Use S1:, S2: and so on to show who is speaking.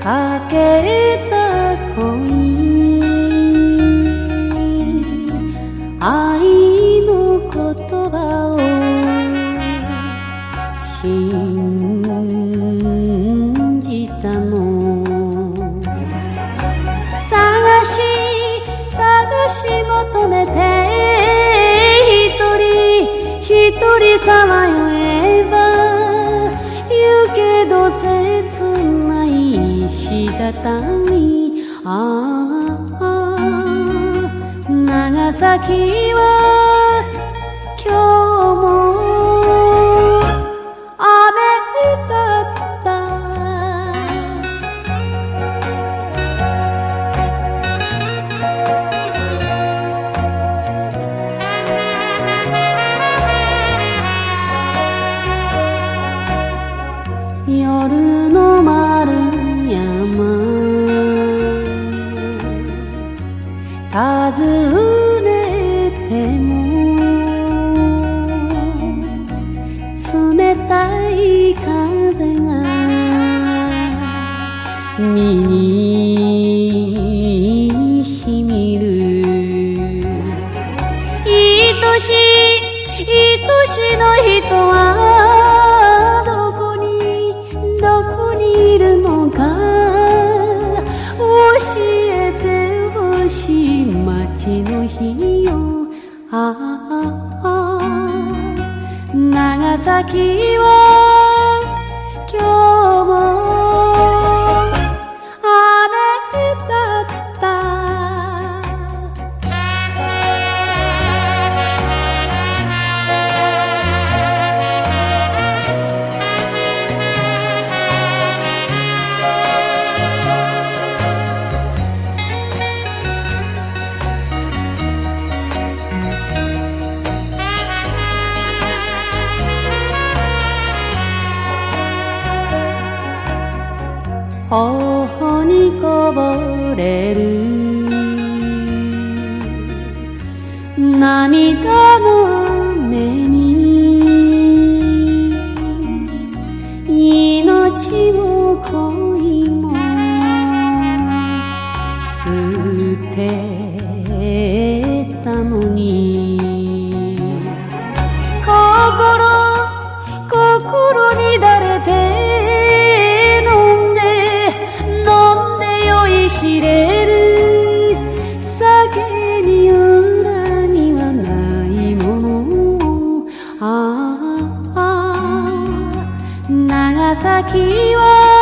S1: かけた恋、愛の言葉を信じたの。探し求めて一人さまよえば、行けど切ない石畳。長崎は今日も雨だった。夜の丸山訪ねても、冷たい風が身にしみる。愛しの人はどこにいるのか、教えてほしい。街の日よ、長崎は今日も雨だった。頬にこぼれる涙の雨に、命も恋も捨てたのに、心にだれて知れる。酒に恨みはないもの。長崎は